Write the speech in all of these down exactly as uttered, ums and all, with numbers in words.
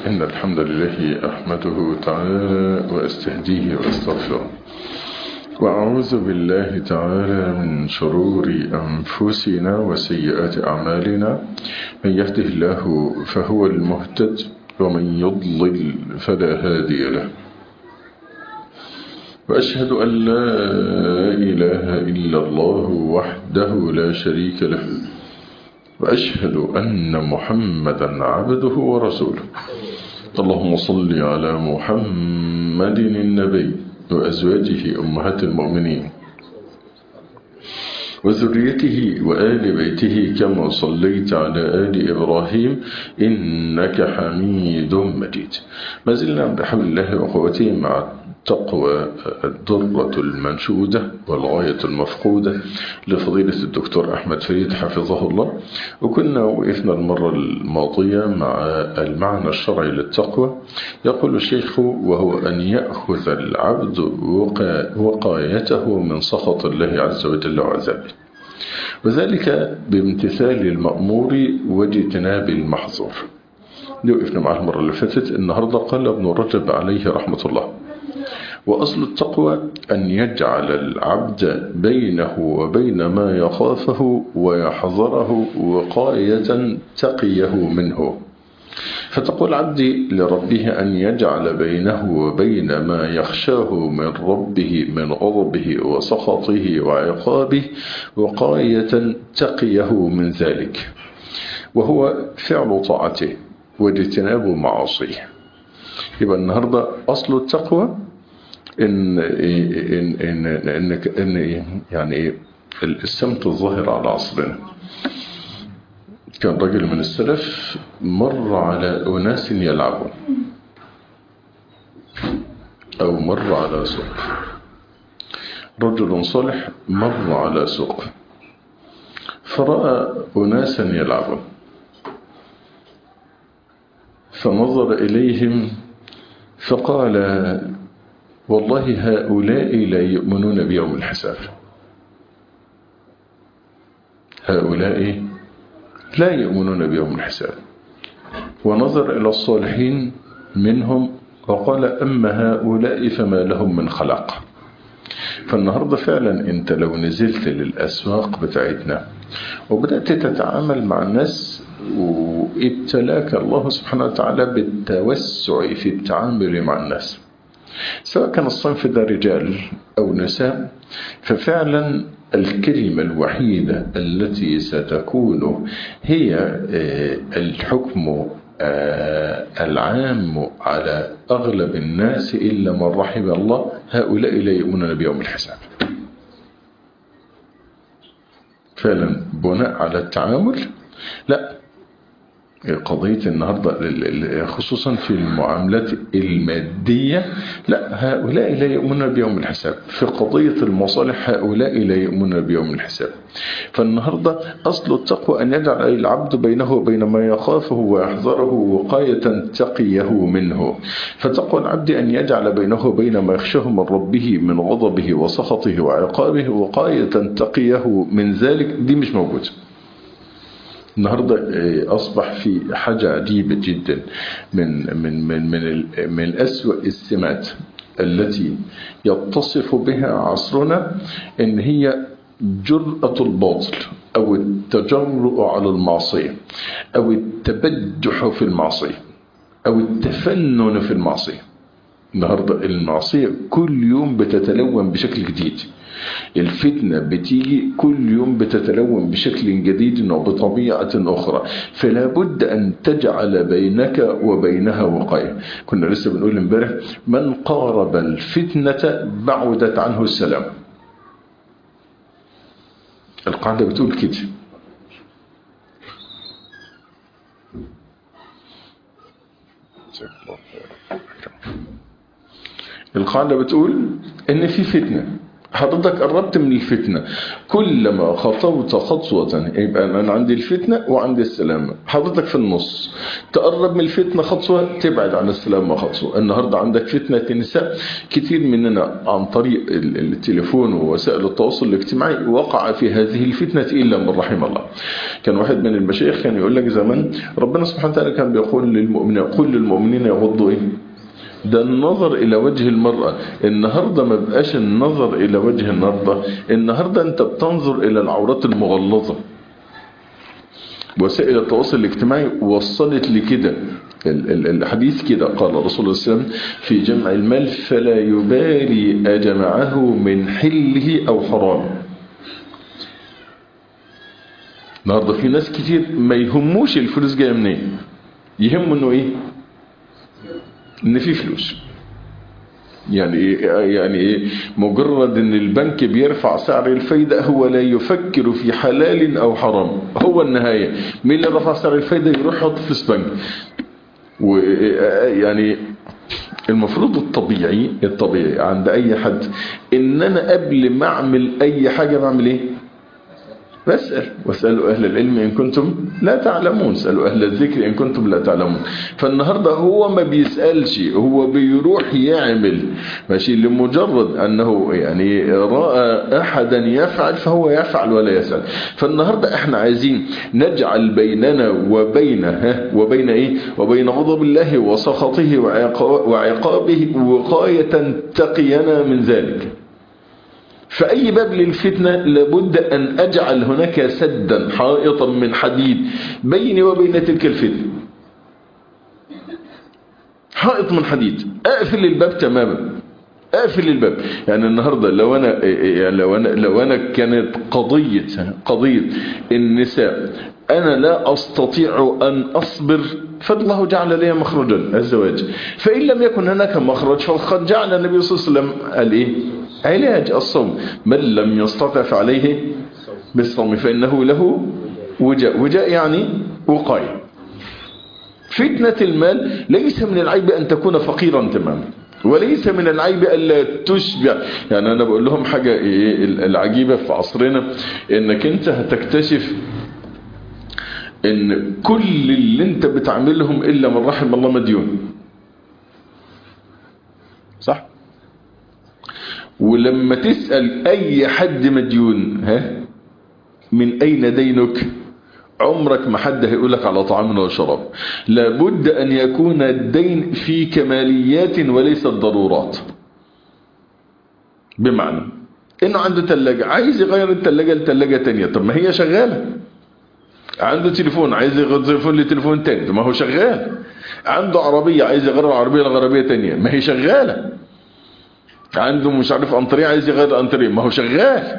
إن الحمد لله أحمده تعالى وأستهديه وأستغفره، وأعوذ بالله تعالى من شرور أنفسنا وسيئات أعمالنا. من يهده الله فهو المهتد، ومن يضلل فلا هادي له. وأشهد أن لا إله إلا الله وحده لا شريك له، وأشهد أن محمدا عبده ورسوله. اللهم صل على محمد النبي وأزواجه أمهات المؤمنين وذريته وآل بيته كما صليت على آل إبراهيم إنك حميد مجيد. ما زلنا بحول الله وقوته مع التقوى الدرة المنشودة والغاية المفقودة لفضيلة الدكتور أحمد فريد حفظه الله. وكنا وقفنا المرة الماضية مع المعنى الشرعي للتقوى. يقول الشيخ: وهو أن يأخذ العبد وقايته من سخط الله عز وجل وعذابه، وذلك بامتثال المأمور واجتناب المحظور. دي وقفنا معاه المرة اللي فاتت. النهاردة قال ابن رجب عليه رحمة الله: وأصل التقوى أن يجعل العبد بينه وبين ما يخافه ويحذره وقاية تقيه منه. فتقول العبد لربه أن يجعل بينه وبين ما يخشاه من ربه من غضبه وسخطه وعقابه وقاية تقيه من ذلك، وهو فعل طاعته واجتناب معاصيه. يبقى النهاردة أصل التقوى إن إن إن إن, إن يعني السمت الظاهر على عصرنا. كان رجل من السلف مر على أناس يلعبون، أو مر على سوق. رجل صالح مر على سوق فرأى أناسا يلعبون، فنظر إليهم فقال: والله هؤلاء لا يؤمنون بيوم الحساب، هؤلاء لا يؤمنون بيوم الحساب. ونظر إلى الصالحين منهم وقال: أما هؤلاء فما لهم من خلاق. فالنهاردة فعلا أنت لو نزلت للأسواق بتاعتنا وبدأت تتعامل مع الناس، وابتلاك الله سبحانه وتعالى بالتوسع في التعامل مع الناس، سواء كان الصنف ده رجال أو نساء، ففعلا الكلمة الوحيدة التي ستكون هي الحكم العام على أغلب الناس إلا من رحم الله: هؤلاء لا يؤمنون بيوم الحساب. فعلا بناء على التعامل. لا، قضية النهاردة خصوصا في المعاملات المادية، لا، هؤلاء لا يؤمنون بيوم الحساب. في قضية المصالح هؤلاء لا يؤمنون بيوم الحساب. فالنهاردة أصل التقوى أن يجعل العبد بينه وبين ما يخافه ويحذره وقاية تقيه منه. فتقوى العبد أن يجعل بينه وبين ما يخشاه من ربه من غضبه وسخطه وعقابه وقاية تقيه من ذلك. دي مش موجودة النهاردة. أصبح في حاجة عجيبة جدا من من من من من أسوأ السمات التي يتصف بها عصرنا، إن هي جرأة الباطل أو التجرؤ على المعصية أو التبجح في المعصية أو التفنن في المعصية. النهاردة المعصية كل يوم بتتلون بشكل جديد، الفتنة بتيجي كل يوم بتتلون بشكل جديد وبطبيعة أخرى، فلا بد أن تجعل بينك وبينها وقاية. كنا لسه بنقول امبارح: من قارب الفتنة بعدت عنه السلام. القاعدة بتقول كده. القاعدة بتقول إن في فتنة حضرتك قربت من الفتنة، كلما خطوت خطوة يبقى أنا عندي الفتنة وعندي السلامة، حضرتك في النص تقرب من الفتنة خطوة تبعد عن السلامة خطوة. النهاردة عندك فتنة النساء، كتير مننا عن طريق التليفون ووسائل التواصل الاجتماعي وقع في هذه الفتنة إلا من رحم الله. كان واحد من المشايخ كان يقول لك زمان ربنا سبحانه وتعالى كان بيقول للمؤمنين قل للمؤمنين يغضوا إيه؟ ده النظر إلى وجه المرأة. النهاردة ما بقاش النظر إلى وجه المرأة، النهاردة أنت بتنظر إلى العورات المغلظة. وسائل التواصل الاجتماعي وصلت لكده. الحديث كده قال رسول الله صلى الله عليه وسلم في جمع المال فلا يبالي أجمعه من حله أو حرام. النهاردة في ناس كتير ما يهموش الفلوس جاية منين، يهمه انه ايه؟ ان في فلوس. يعني ايه؟ يعني ايه؟ مجرد ان البنك بيرفع سعر الفايدة هو لا يفكر في حلال او حرام، هو النهاية مين اللي رفع سعر الفايدة يروح يحط فلوس بنك. ويعني المفروض الطبيعي الطبيعي عند اي حد ان انا قبل ما اعمل اي حاجة بعمل ايه؟ بسأل. واسألوا أهل العلم إن كنتم لا تعلمون، اسألوا أهل الذكر إن كنتم لا تعلمون. فالنهاردة هو ما بيسألش، هو بيروح يعمل ماشي لمجرد أنه يعني رأى أحدا يفعل فهو يفعل ولا يسأل. فالنهاردة احنا عايزين نجعل بيننا وبينه وبين إيه وبين غضب الله وسخطه وعقابه وقاية تقينا من ذلك. فأي باب للفتنة لابد أن أجعل هناك سدا حائطا من حديد بيني وبين تلك الفتنة، حائط من حديد أقفل الباب تماما، أقفل الباب. يعني النهاردة لو أنا يعني لو أنا لو أنا كانت قضية قضية النساء أنا لا أستطيع أن أصبر فالله جعل لي مخرجا الزواج، فإن لم يكن هناك مخرج فقد جعل النبي صلى الله عليه وسلم قال إيه؟ علاج الصوم، من لم يستطع فعليه بالصوم فإنه له وجاء. وجاء يعني وقاية. فتنة المال ليس من العيب أن تكون فقيرا تماما، وليس من العيب ألا تشبع. يعني أنا بقول لهم حاجة إيه العجيبة في عصرنا، إنك أنت هتكتشف إن كل اللي أنت بتعملهم إلا من رحم الله مديون، صح؟ ولما تسأل أي حد مديون ها من أين دينك، عمرك ما حد هيقولك على طعام وشراب. لابد أن يكون الدين في كماليات وليس الضرورات. بمعنى إنه عنده تلاجة عايز يغير التلاجة لتلاجة تانية، طب ما هي شغالة. عنده تليفون عايز يغير تليفون لتليفون تاني، ما هو شغال. عنده عربية عايز يغير عربية لعربية تانية، ما هي شغالة. عنده مش عارف أنطرية عايز يغير أنطرية، ما هو شغال.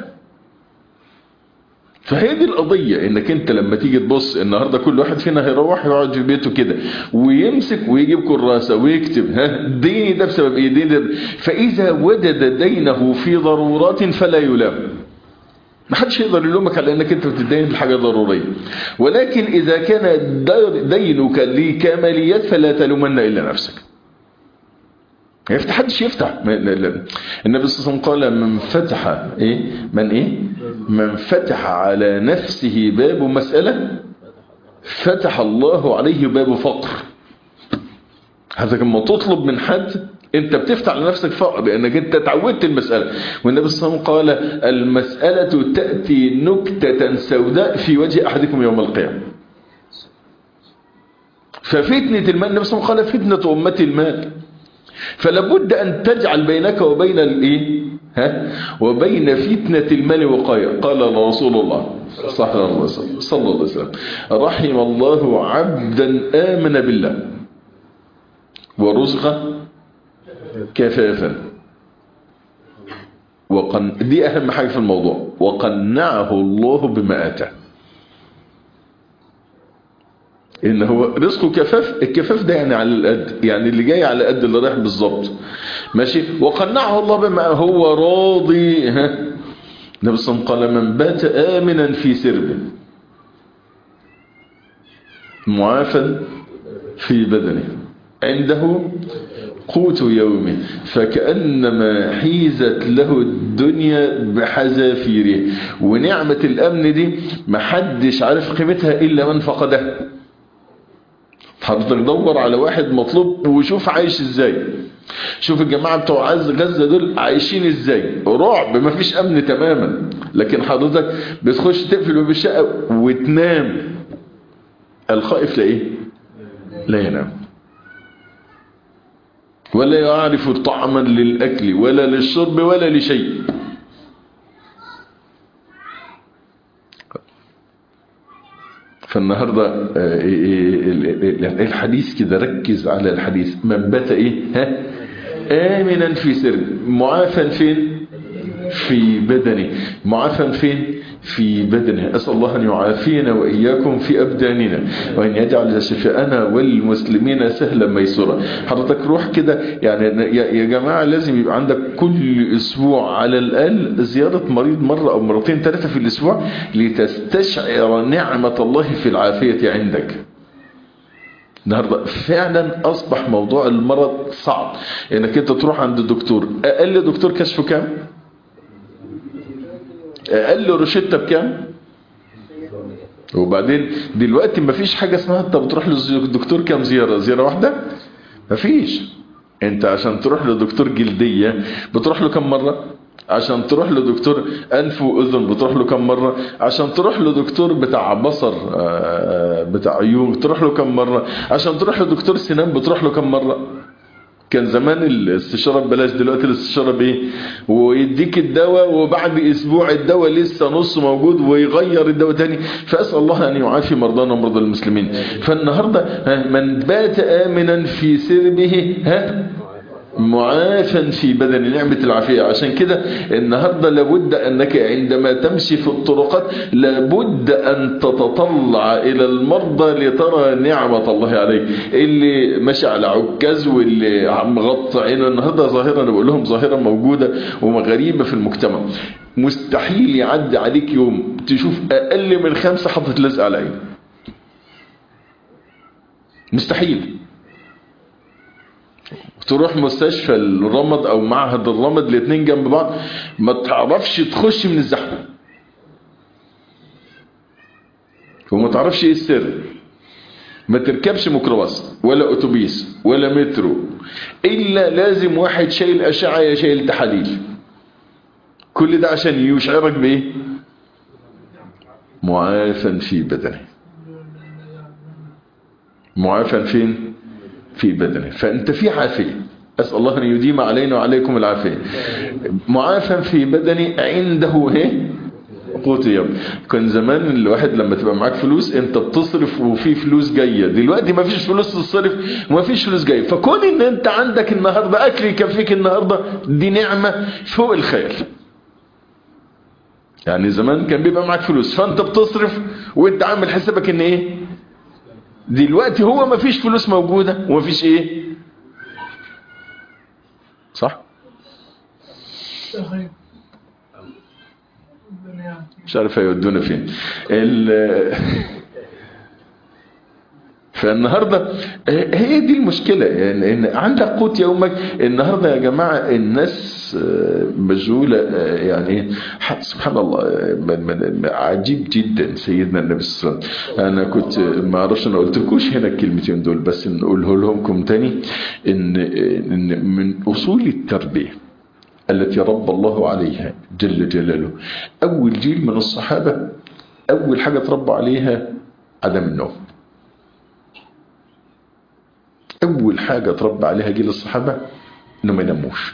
فهي دي القضية، انك انت لما تيجي تبص النهاردة كل واحد فينا هيروح يقعد في بيته كده ويمسك ويجيب كراسة ويكتب ها ديني ده بسبب ايه ديني ده. فاذا وجد دينه في ضرورات فلا يلام، ما حدش يقدر يلومك على انك انت بتدين بحاجة ضرورية. ولكن اذا كان دينك لكماليات فلا تلومن الا نفسك. يفتح حدش يفتح. النبي صلى الله عليه وسلم قال من فتح ايه من ايه من فتح على نفسه باب مسألة فتح الله عليه باب فقر. هذا لما تطلب من حد انت بتفتح لنفسك فقر لانك انت تعودت المسألة. والنبي صلى الله عليه وسلم قال المسألة تأتي نكتة سوداء في وجه احدكم يوم القيامة. ففتنة المال النبي صلى الله عليه وسلم قال فتنة امتي المال. فلابد أن تجعل بينك وبين الإيه ها وبين فتنة المال وقاية. قال رسول الله صلى الله عليه وسلم صلى الله عليه وسلم رحم الله عبدا آمن بالله ورزق كفافا وقن دي أهم حاجة في الموضوع، وقنعه الله بما آتاه. ان هو رزقه كفاف. الكفاف ده يعني على القد، يعني اللي جاي على قد اللي رايح بالظبط ماشي. وقنعه الله بما هو راضي ها. النبي صلى الله عليه وسلم قال من بات آمنا في سربه معافى في بدنه عنده قوت يومه فكأنما حيزت له الدنيا بحذافيره. ونعمة الأمن دي محدش عارف قيمتها إلا من فقدها. حضرتك دور على واحد مطلوب وشوف عايش ازاي. شوف الجماعة بتوع عز غزة دول عايشين ازاي، رعب، مفيش أمن تماما. لكن حضرتك بتخش تقفل باب الشقة وتنام، الخائف لا ايه؟ لا ينام، ولا يعرف طعما للأكل ولا للشرب ولا لشيء. فالنهاردة الحديث كده ركز على الحديث، من بات ايه؟ ها؟ آمنا في سر، معافا فين؟ في بدنه. معافا فين؟ في بدنه. أسأل الله أن يعافينا وإياكم في أبداننا، وأن يجعل شفاءنا والمسلمين سهلا ميسورا. حضرتك روح كده يعني يا جماعة، لازم يبقى عندك كل أسبوع على الأقل زيارة مريض مرة أو مرتين ثلاثة في الأسبوع لتستشعر نعمة الله في العافية عندك. النهارده فعلا أصبح موضوع المرض صعب، إنك أنت تروح عند الدكتور. أقل دكتور كشفه كام؟ اقل روشته بكام؟ وبعدين دلوقتي مفيش حاجه اسمها انت بتروح للدكتور كام زياره؟ زياره واحده؟ مفيش. انت عشان تروح لدكتور جلديه بتروح له كم مره؟ عشان تروح لدكتور انف واذن بتروح له كم مره؟ عشان تروح لدكتور بتاع بصر بتاع عيون تروح له كم مره؟ عشان تروح لدكتور سنان بتروح له كم مره؟ كان زمان الاستشارة ببلاش، دلوقتي الاستشارة بايه؟ ويديك الدواء وبعد اسبوع الدواء لسه نص موجود ويغير الدواء تاني. فاسأل الله ان يعافي مرضانا ومرضى المسلمين. فالنهاردة من بات آمنا في سربه ها معافا في بدن، نعمة العافية. عشان كده النهاردة لابد أنك عندما تمشي في الطرقات لابد أن تتطلع إلى المرضى لترى نعمة الله عليك. اللي ماشي على عكاز واللي عم غطى عينه، النهاردة ظاهرة أنا بقول لهم ظاهرة موجودة وغريبة في المجتمع. مستحيل يعدي عليك يوم تشوف أقل من خمسة حطت لزق على عين، مستحيل. تروح مستشفى الرمد او معهد الرمد الاثنين جنب بعض ما تعرفش تخش من الزحمه، وما تعرفش ايه السر. ما تركبش ميكروباص ولا اتوبيس ولا مترو الا لازم واحد شايل اشعه يا شايل تحاليل. كل ده عشان يشعرك بايه؟ معافا في بدنه. معافا فين؟ في بدنه. فأنت في عافية، أسأل الله أن يديم علينا وعليكم العافية. معافا في بدني عنده ايه؟ قوت يوم. كان زمان الواحد لما تبقى معاك فلوس انت بتصرف وفي فلوس جاية، دلوقتي ما فيش فلوس تصرف وما فيش فلوس جاية. فكون ان انت عندك النهاردة اكل يكفيك النهاردة دي نعمة فوق الخيال. يعني زمان كان بيبقى معاك فلوس فانت بتصرف وانت عامل حسابك ان ايه؟ دلوقتي هو ما فيش فلوس موجودة وما فيش ايه؟ صح؟ مش عارف هيودونا فين. فالنهاردة هي دي المشكلة، يعني ان عندك قوت يومك. النهاردة يا جماعة الناس مشغولة، يعني سبحان الله عجيب جدا. سيدنا النبي صلى الله عليه وسلم، انا كنت ما اعرفش انا قلت لكوش هنا الكلمتين دول بس نقوله لهمكم تاني، ان ان من اصول التربية التي رب الله عليها جل جلاله اول جيل من الصحابة، اول حاجة تربوا عليها عدم النوم. أول حاجة تربى عليها جيل الصحابة إنه ما يناموش.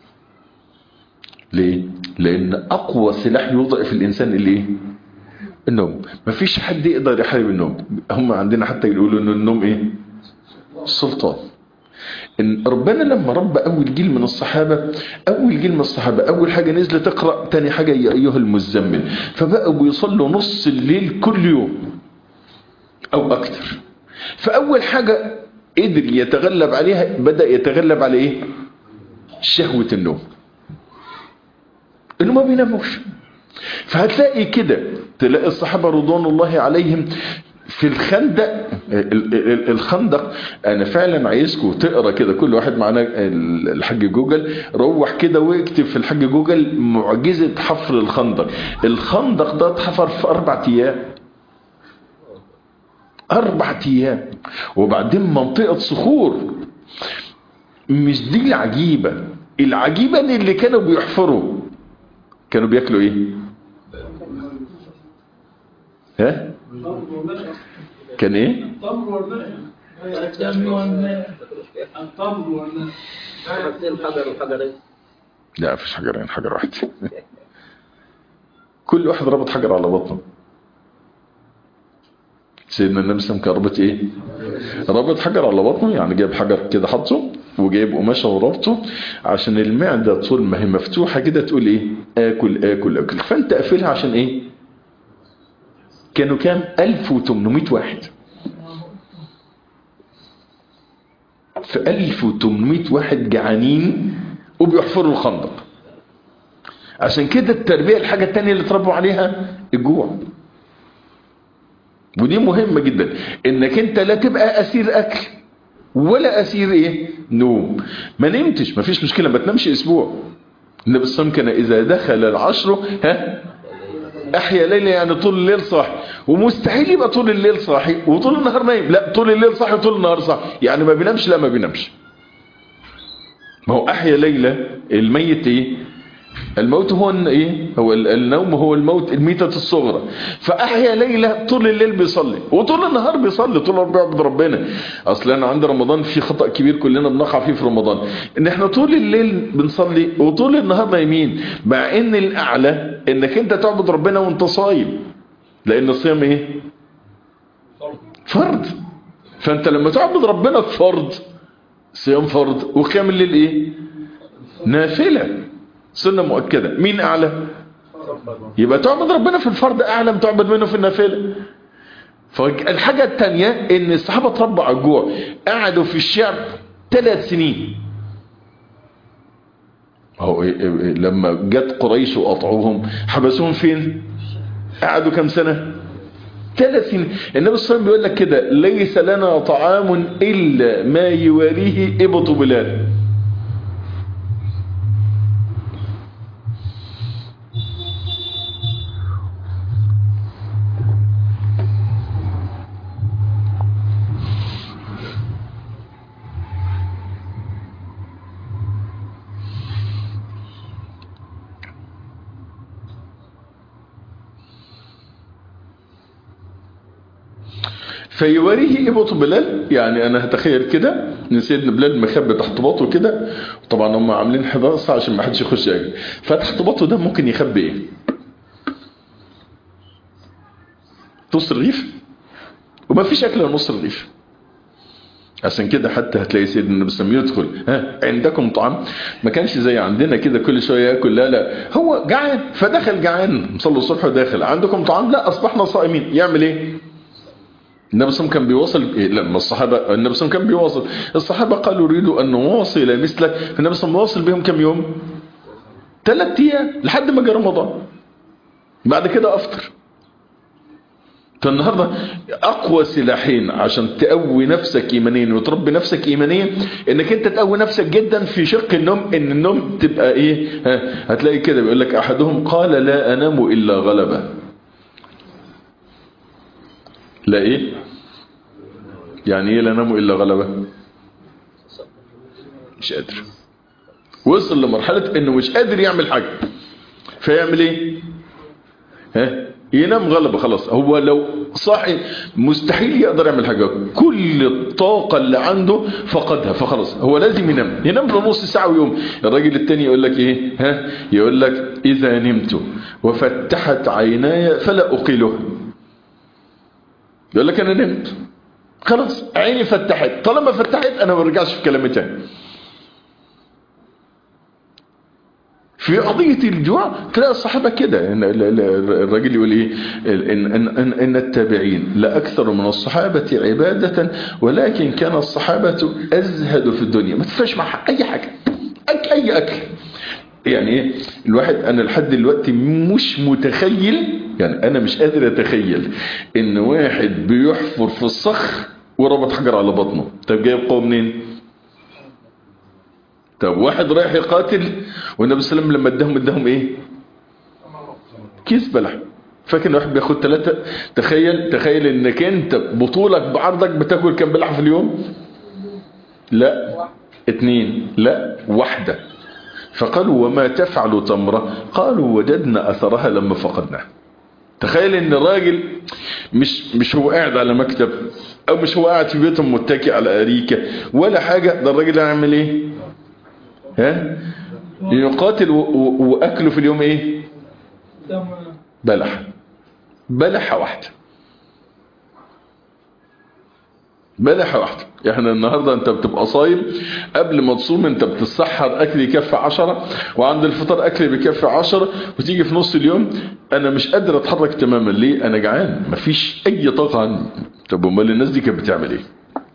ليه؟ لأن أقوى سلاح يضعف الإنسان اللي إيه؟ النوم. مفيش حد يقدر يحارب النوم. هم عندنا حتى يقولوا إنه النوم إيه؟ السلطان. إن ربنا لما ربى أول جيل من الصحابة، أول جيل من الصحابة أول حاجة نزل تقرأ، تاني حاجة يا أيها المزمل، فبقوا بيصلوا نص الليل كل يوم أو أكتر. فأول حاجة قدر يتغلب عليها، بدأ يتغلب على ايه؟ شهوة النوم، انه ما بيناموش. فهتلاقي كده تلاقي الصحابة رضوان الله عليهم في الخندق. الخندق انا فعلا عايزكم تقرا كده كل واحد معانا الحاج جوجل، روح كده واكتب في الحاج جوجل معجزة حفر الخندق. الخندق ده اتحفر في اربع ايام، اربع ايام. وبعدين منطقة صخور. مش دي العجيبة، العجيبة ان اللي كانوا بيحفروا كانوا بياكلوا ايه؟ ها؟ كان ايه؟ التمر والماء. التمر والماء. الحجر والحجرين. لا مفيش حجرين، حجر واحد. كل واحد ربط حجر على بطنه. سيدنا النبي صلى الله عليه وسلم كان ربط ايه؟ ربط حجر على بطنه، يعني جايب حجر كده حطه وجايب قماشه وربطه عشان المعده طول ما هي مفتوحه كده تقول ايه؟ اكل اكل اكل. فانت قافلها عشان ايه؟ كانوا كام؟ ألف وثمانمائة واحد. في ألف وثمانمائة واحد جعانين وبيحفروا الخندق. عشان كده التربية الحاجة التانية اللي تربوا عليها الجوع. ودي مهمة جدا، انك انت لا تبقى اسير اكل ولا اسير ايه؟ نوم. ما نمتش مفيش مشكلة، ما تنامش اسبوع. النبي صلى الله عليه وسلم كان اذا دخل العشر ها احيا ليلة، يعني طول الليل صاحي. ومستحيل يبقى طول الليل صاحي وطول النهار نايم، لا طول الليل صاحي وطول النهار صاحي، يعني ما بينامش، لا ما بينامش. ما هو احيا ليلة، الميت ايه؟ الموت هو ايه؟ هو النوم هو الموت، الميتة الصغرى. فاحيا ليلة طول الليل بيصلي وطول النهار بيصلي، طول النهار بيعبد ربنا. اصلا انا عند رمضان في خطأ كبير كلنا بنقع فيه في رمضان، ان احنا طول الليل بنصلي وطول النهار نايمين، مع ان الاعلى انك انت تعبد ربنا وانت صايم، لان الصيام ايه؟ فرض. فانت لما تعبد ربنا في فرض، صيام فرض، وقيام الليل ايه؟ نافلة، سنة مؤكدة. مين اعلى؟ يبقى تعبد ربنا في الفرض اعلى من تعبد منه في النافلة. فالحاجة التانية ان الصحابة تربوا على الجوع، قعدوا في الشعب ثلاث سنين. هو لما جت قريش وقطعوهم حبسوهم فين؟ قعدوا كم سنة؟ ثلاث سنين. النبي صلى الله عليه وسلم بيقول لك كده: ليس لنا طعام الا ما يواريه ابط بلال. فيواريه ابط بلال، يعني انا هتخيل كده ان سيدنا بلال مخبي تحت باطه كده، طبعا هم عاملين حراسه عشان ما حدش يخش يجي، فتحت باطه ده ممكن يخبي ايه؟ نص رغيف، وما فيش اكل نص رغيف. عشان كده حتى هتلاقي سيدنا النبي صلى الله عليه وسلم يدخل: ها عندكم طعام؟ ما كانش زي عندنا كده كل شويه ياكل، لا لا، هو جعان فدخل جعان، مصلي الصبح وداخل: عندكم طعام؟ لا اصبحنا صائمين. يعمل ايه؟ النبي صلى الله عليه وسلم كان بيواصل إيه؟ لما الصحابه النبي صلى الله عليه وسلم كان بيواصل، الصحابه قالوا: نريد ان نواصل مثلك. النبي صلى الله عليه وسلم واصل بهم كم يوم؟ ثلاث ايام لحد ما جاء رمضان، بعد كده افطر. فالنهارده اقوى سلاحين عشان تقوي نفسك ايمانيا وتربي نفسك ايمانيا، انك انت تقوي نفسك جدا في شق النوم، ان النوم تبقى ايه؟ ها هتلاقي كده بيقول لك: احدهم قال لا انام الا غلبه. لا ايه؟ يعني ايه لا انام الا غلبه؟ مش قادر، وصل لمرحله انه مش قادر يعمل حاجه، فيعمل ايه؟ ها ينام غلبة. خلاص هو لو صاحي مستحيل يقدر يعمل حاجة، كل الطاقة اللي عنده فقدها، فخلاص هو لازم ينام، ينام لنص ساعة ويوم. الراجل التاني يقول لك ايه؟ ها يقول لك: اذا نمت وفتحت عيناي فلا اقيلها. يقول لك انا نمت خلاص عيني فتحت، طالما فتحت انا ما برجعش في كلامي تاني. في قضية الجوع تلاقي الصحابة كده، الراجل يقول ايه؟ إن, إن, إن, إن التابعين لأكثر من الصحابة عبادة ولكن كان الصحابة أزهد في الدنيا. ما تفرش مع أي حاجة، أي, أي أكل. يعني ايه الواحد، أنا لحد دلوقتي مش متخيل يعني انا مش قادر اتخيل ان واحد بيحفر في الصخر وربط حجر على بطنه. طب جايب قوه منين؟ طب واحد رايح يقاتل والنبي صلى الله عليه وسلم لما اداهم اداهم ايه؟ كيس بلح. فاكر ان واحد بياخد ثلاثة؟ تخيل تخيل انك انت بطولك بعرضك بتاكل كم بلحة في اليوم؟ لا اتنين، لا واحدة. فقالوا وما تفعل تمرة؟ قالوا وجدنا اثرها لما فقدناها. تخيل ان الراجل مش مش هو قاعد على مكتب او مش هو قاعد في بيته متكئ على اريكة ولا حاجة، ده الراجل هيعمل ايه؟ ها؟ يقاتل واكله في اليوم ايه؟ بلح. بلحة واحدة. بلحة واحدة. احنا النهاردة انت بتبقى صايم، قبل ما تصوم انت بتتسحر اكل يكفي عشرة، وعند الفطر اكل بيكفي عشرة، وتيجي في نص اليوم انا مش قادر اتحرك تماما. ليه؟ انا جعان، مفيش اي طاقة عندي. طب امال الناس دي كانت بتعمل ايه؟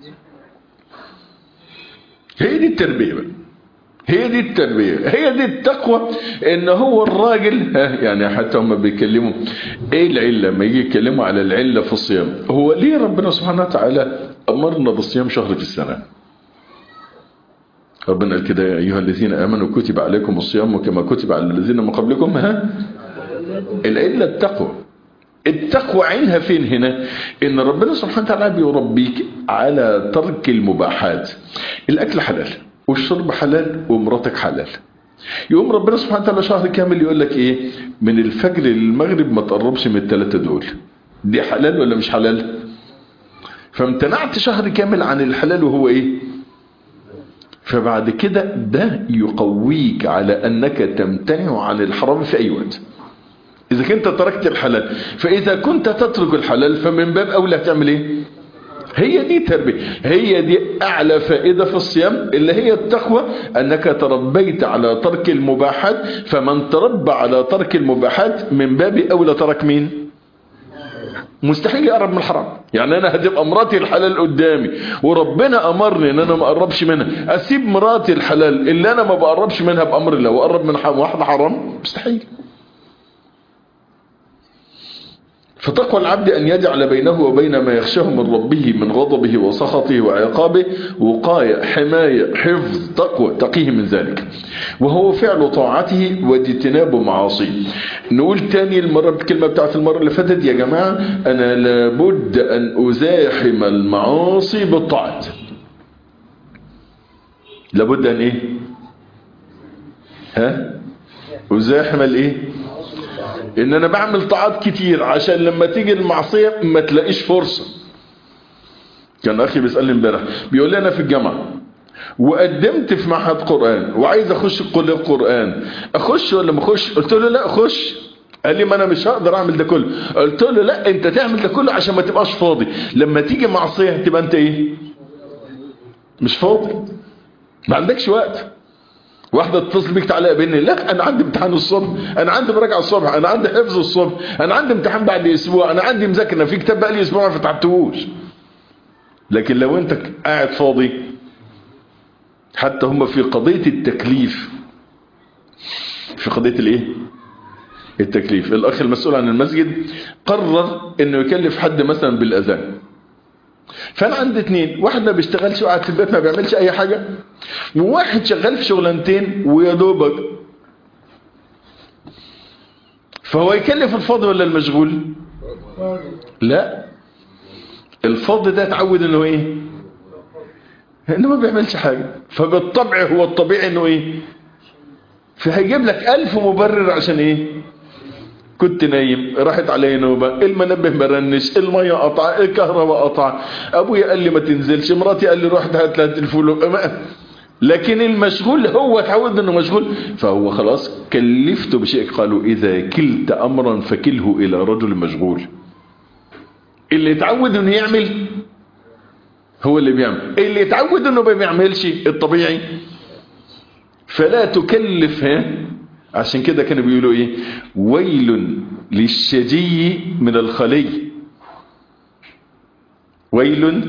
هي دي التربية بقى. هي دي التربية، هي دي التقوى. ان هو الراجل يعني حتى هم بيكلموا ايه العلة، لما يجي يتكلموا على العلة في الصيام، هو ليه ربنا سبحانه وتعالى امرنا بالصيام شهر في السنة؟ ربنا قال كده يا ايها الذين امنوا كتب عليكم الصيام كما كتب على الذين من قبلكم. ها العلة التقوى. التقوى عينها فين هنا؟ ان ربنا سبحانه وتعالى بيربيك على ترك المباحات. الاكل حلال والشرب حلال ومراتك حلال. يقوم ربنا سبحانه وتعالى شهر كامل يقول لك ايه؟ من الفجر للمغرب ما تقربش من الثلاثه دول. دي حلال ولا مش حلال؟ فامتنعت شهر كامل عن الحلال وهو ايه؟ فبعد كده ده يقويك على انك تمتنع عن الحرام في اي وقت. اذا كنت تركت الحلال، فاذا كنت تترك الحلال فمن باب اولى تعمل ايه؟ هي دي تربية. هي دي اعلى فائدة في الصيام اللي هي التقوى، انك تربيت على ترك المباحات. فمن تربى على ترك المباحات من باب اولى ترك مين؟ مستحيل يقرب من الحرام. يعني انا هتبقى مراتي الحلال قدامي وربنا امرني ان انا ما اقربش منها، اسيب مراتي الحلال اللي انا ما بقربش منها بامر الله واقرب من واحدة حرام؟ مستحيل. فتقوى العبد أن يجعل بينه وبين ما يخشاه من ربه من غضبه وسخطه وعقابه وقاية، حماية، حفظ، تقوى تقيه من ذلك، وهو فعل طاعته واجتناب معاصيه. نقول تاني المرة الكلمة بتاعت المرة اللي فاتت يا جماعة، أنا لابد أن أزاحم المعاصي بالطاعات. لابد أن إيه؟ ها؟ أزاحم الإيه؟ ان انا بعمل طاعات كتير عشان لما تيجي المعصية ما تلاقيش فرصة. كان اخي بيسألني امبارح بيقول لي انا في الجامعة وقدمت في معهد قرآن وعايز اخش كلية قرآن، اخش ولا ما اخش؟ قلت له لا اخش. قال لي ما انا مش هقدر اعمل ده كله. قلت له لا، انت تعمل ده كله عشان ما تبقاش فاضي، لما تيجي معصية تبقى انت ايه؟ مش فاضي، ما عندكش وقت. واحدة تتصل بيك تعالى قابلني، لا انا عندي امتحان الصبح، انا عندي مراجعة الصبح، انا عندي حفظ الصبح، انا عندي امتحان بعد اسبوع، انا عندي مذاكرة في كتاب بقالي اسبوع ما فتحتهوش. لكن لو انت قاعد فاضي، حتى هم في قضية التكليف، في قضية الايه؟ التكليف. الاخ المسؤول عن المسجد قرر انه يكلف حد مثلا بالاذان. فانا عندي اتنين، واحد ما بيشتغلش وقاعد في البيت ما بيعملش اي حاجة، وواحد شغال في شغلانتين ويا دوبك. فهو يكلف الفاضي ولا المشغول؟ لا، الفاضي ده اتعود انه ايه؟ انه ما بيعملش حاجة، فبالطبع هو الطبيعي انه ايه؟ فهيجيب لك الف مبرر عشان ايه؟ كنت نايم، راحت علي نوبة، المنبه مرنش، المية قطع، الكهرباء قطع، ابويا قال لي ما تنزلش، مراتي قال لي روح هات لها الفول. لكن المشغول هو اتعود انه مشغول، فهو خلاص كلفته بشيء. قالوا اذا كلت امرا فكله الى رجل مشغول. اللي اتعود انه يعمل هو اللي بيعمل، اللي اتعود انه ما بيعملش الطبيعي فلا تكلف. ها عشان كده كانوا بيقولوا ايه؟ ويل للشجي من الخلي. ويل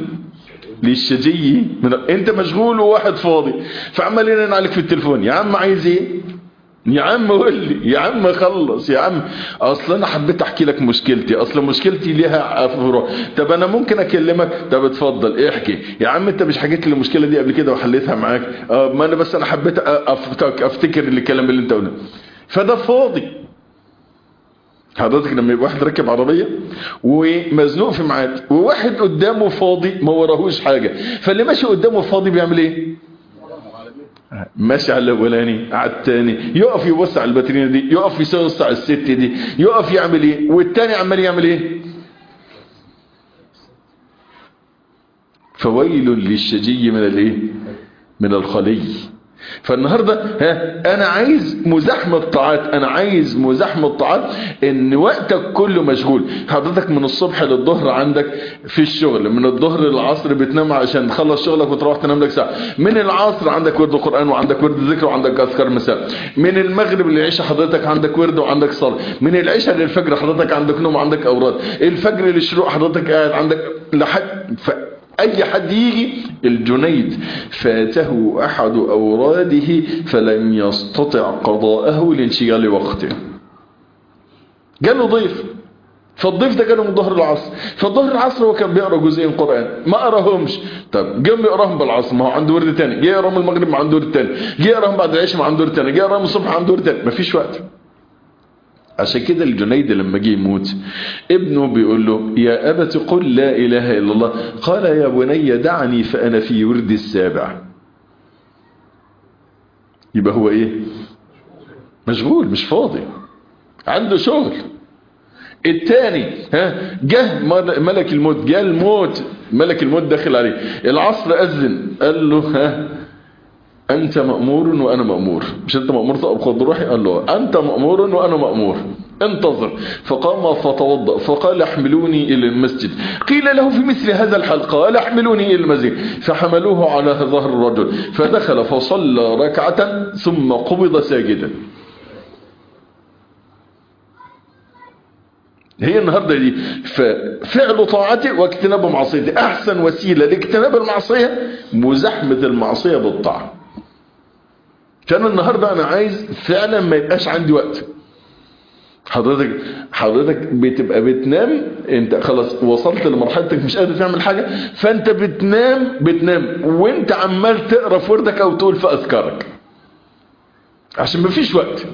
للشجي من ال... انت مشغول وواحد فاضي، فعمال يرن عليك في التليفون، يا عم عايز ايه؟ يا عم قول لي، يا عم خلص، يا عم اصل انا حبيت احكي لك مشكلتي، اصل مشكلتي ليها فروع. طب انا ممكن اكلمك؟ طب اتفضل احكي يا عم. انت مش حكيت لي المشكله دي قبل كده وحليتها معاك؟ اه ما انا بس انا حبيت افتكر الكلام اللي انت قلته. فده فاضي. حضرتك لما يبقى واحد راكب عربيه ومزنوق في ميعاد وواحد قدامه فاضي ما وراهوش حاجه، فاللي ماشي قدامه فاضي بيعمل ايه؟ ماشي على الاولاني، على الثاني، يقف يبص على الباترينا دي، يقف يبص على الست دي، يقف يعمل ايه؟ والثاني عمال يعمل ايه؟ فويل للشجي من الايه؟ من الخلي. فالنهاردة ها انا عايز مزاحمة طاعات، انا عايز مزاحمة طاعات ان وقتك كله مشغول. حضرتك من الصبح للظهر عندك في الشغل، من الظهر للعصر بتنام عشان تخلص شغلك وتروح تنام لك ساعة، من العصر عندك ورد قرآن وعندك ورد ذكر وعندك اذكار مساء، من المغرب للعشاء حضرتك عندك ورد وعندك صلاة، من العشاء للفجر حضرتك عندك نوم وعندك اوراد، الفجر للشروق حضرتك قاعد عندك لحد ف... اي حد يجي. الجنيد فاته احد اوراده فلم يستطع قضاءه لانشغال وقته. جاله ضيف، فالضيف ده جاله من ظهر العصر، فالظهر العصر هو كان بيقرا جزئين قران ما قراهمش، طب جه يقراهم بالعصر ما هو عنده ورد تاني، جه يقراهم المغرب ما عنده ورد تاني، جه يقراهم بعد العشاء ما عنده ورد تاني، جه يقراهم الصبح عنده ورد تاني، مفيش وقت. عشان كده الجنيد لما جه يموت ابنه بيقول له يا أبت قل لا إله إلا الله، قال يا بني دعني فأنا في ورد السابع. يبقى هو إيه؟ مشغول، مش فاضي، عنده شغل. الثاني ها جه ملك الموت، جه الموت ملك الموت داخل عليه، العصر أذن قال له ها أنت مأمور وأنا مأمور، مش أنت مأمور تأخذ روحي؟ قال له أنت مأمور وأنا مأمور، انتظر. فقام فتوضأ فقال احملوني إلى المسجد، قيل له في مثل هذا الحال قال احملوني إلى المسجد، فحملوه على ظهر الرجل فدخل فصلى ركعة ثم قبض ساجدا. هي النهاردة دي ففعل طاعتي واجتناب معصيتي. أحسن وسيلة لاجتناب المعصية مزاحمة المعصية بالطاعة. كان النهاردة أنا عايز فعلا ما يبقاش عندي وقت. حضرتك حضرتك بتبقى بتنام، انت خلاص وصلت لمرحلتك مش قادر تعمل حاجة، فانت بتنام بتنام وانت عمال تقرا في وردك او تقول في اذكارك عشان ما فيش وقت.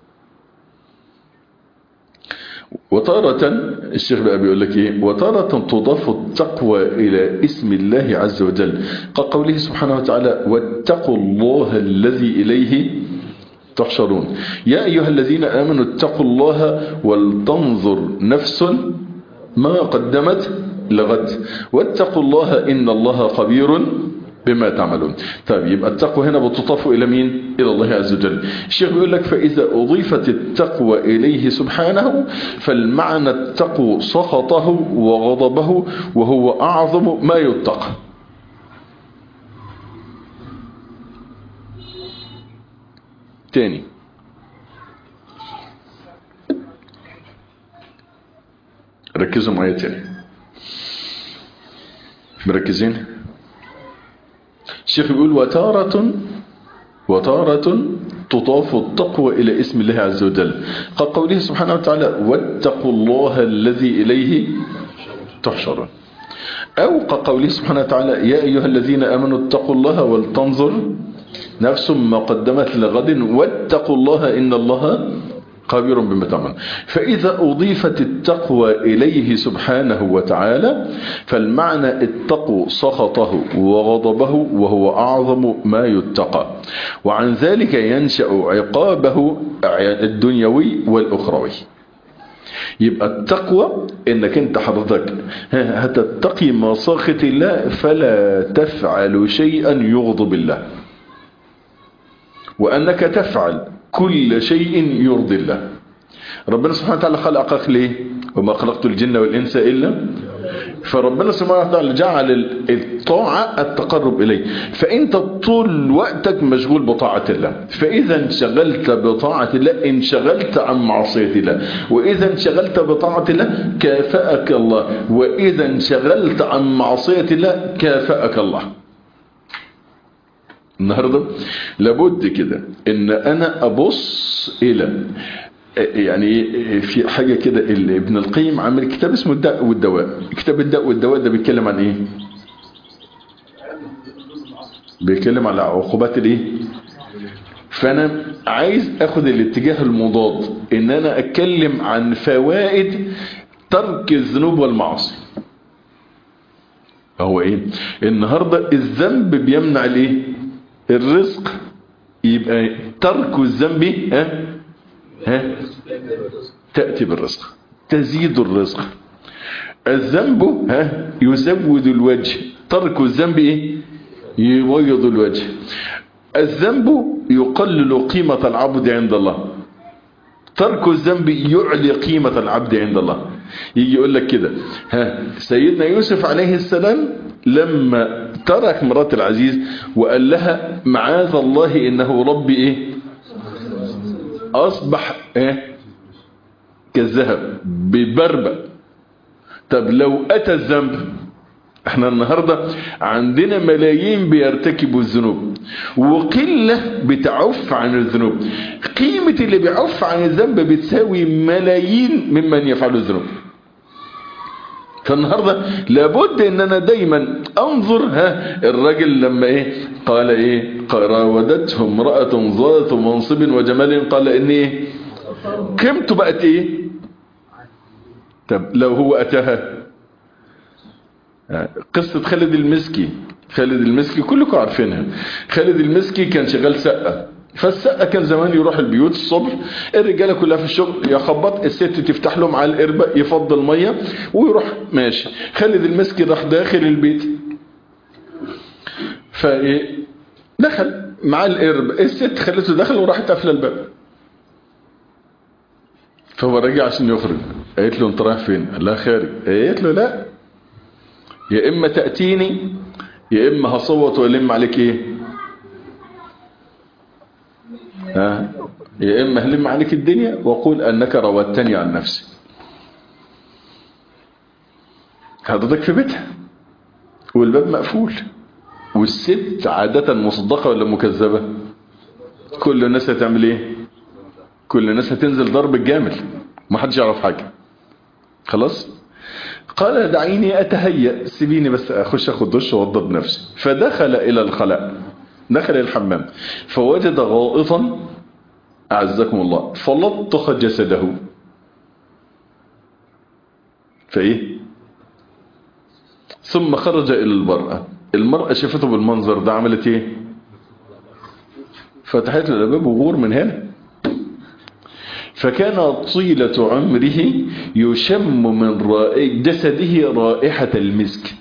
وتارة الشيخ بقى بيقول لك ايه، وتارة تضاف التقوى الى اسم الله عز وجل كقوله سبحانه وتعالى واتقوا الله الذي اليه تحشرون، يا ايها الذين امنوا اتقوا الله ولتنظر نفس ما قدمت لغد واتقوا الله ان الله خبير بما تعملون. طيب يبقى التقوى هنا بتضاف الى مين؟ الى الله عز وجل. الشيخ بيقول لك فاذا اضيفت التقوى اليه سبحانه فالمعنى اتقوا سخطه وغضبه وهو اعظم ما يتقى. تاني ركزوا معايا تاني، مركزين؟ الشيخ بيقول وتارة وتارة تضاف التقوى إلى اسم الله عز وجل كقوله سبحانه وتعالى واتقوا الله الذي إليه تحشرون، أو كقوله سبحانه وتعالى يا أيها الذين آمنوا اتقوا الله ولتنظر نفس ما قدمت لغد واتقوا الله إن الله خبير بما تعملون. فإذا أضيفت التقوى إليه سبحانه وتعالى فالمعنى اتقوا سخطه وغضبه وهو أعظم ما يتقى، وعن ذلك ينشأ عقابه الدنيوي والأخروي. يبقى التقوى انك انت حضرتك هتتقي مساخط الله فلا تفعل شيئا يغضب الله، وأنك تفعل كل شيء يرضي الله. ربنا سبحانه وتعالى خلقك ليه؟ وما خلقت الجن والإنس إلا، فربنا سبحانه وتعالى جعل الطاعة التقرب إليه، فأنت طول وقتك مشغول بطاعة الله، فإذا انشغلت بطاعة الله انشغلت عن معصية الله، وإذا انشغلت بطاعة الله كافأك الله، وإذا انشغلت عن معصية الله كافأك الله. النهاردة لابد كده ان انا ابص الى يعني في حاجة كده. ابن القيم عامل كتاب اسمه الداء والدواء. كتاب الداء والدواء ده بيتكلم عن ايه؟ بيتكلم على عقوبات الايه؟ فانا عايز اخد الاتجاه المضاد، ان انا اتكلم عن فوائد ترك الذنوب والمعاصي. هو ايه النهاردة؟ الذنب بيمنع الايه؟ الرزق. يبقى ترك الذنب ها ها تأتي بالرزق، تزيد الرزق. الذنب ها يزود الوجه، ترك الذنب ايه؟ يبيض الوجه. الذنب يقلل قيمة العبد عند الله، ترك الذنب يعلي قيمة العبد عند الله. يجي يقول لك كده ها سيدنا يوسف عليه السلام لما ترك مرات العزيز وقال لها معاذ الله انه ربي ايه؟ اصبح ايه؟ كالذهب ببربة. طب لو اتى الذنب، احنا النهاردة عندنا ملايين بيرتكبوا الذنوب وقلة بتعف عن الذنوب. قيمة اللي بيعف عن الذنب بتساوي ملايين ممن يفعل الذنوب. فالنهاردة لابد ان انا دايما انظر ها الراجل لما ايه قال ايه راودته امرأة ذات منصب وجمال قال ان ايه قيمته بقت ايه. طب لو هو اتاها قصة خالد المسكي. خالد المسكي كلكم عارفينها. خالد المسكي كان شغال سقة، فالسقة كان زمان يروح البيوت الصبح الرجالة كلها في الشغل، يخبط الست تفتح له مع القربة يفضل مية ويروح ماشي. خالد المسكي راح داخل البيت فدخل مع القربة، الست خلته دخل وراحت قافله الباب. فهو رجع عشان يخرج، قالت له انت رايح فين؟ قال لها خارج. قالت له لا، يا اما تأتيني يا اما هصوت والم عليك ايه ها يا اما هلم عليك الدنيا واقول انك راودتني عن نفسي. حضرتك في بيتها والباب مقفول والست عادة مصدقة ولا مكذبة؟ كل الناس هتعمل ايه؟ كل الناس هتنزل ضرب الجامل، ما حدش يعرف حاجة. خلاص. قال دعيني اتهيأ، سيبيني بس اخش اخد دش واوضب نفسي. فدخل الى الخلاء، دخل الحمام فوجد غائطا اعزكم الله فلطخ جسده. فايه ثم خرج الى المرأة. المرأة شافته بالمنظر ده عملت ايه؟ فتحت له الباب وغور من هنا. فكان طيلة عمره يشم من رائحة جسده رائحة المسك.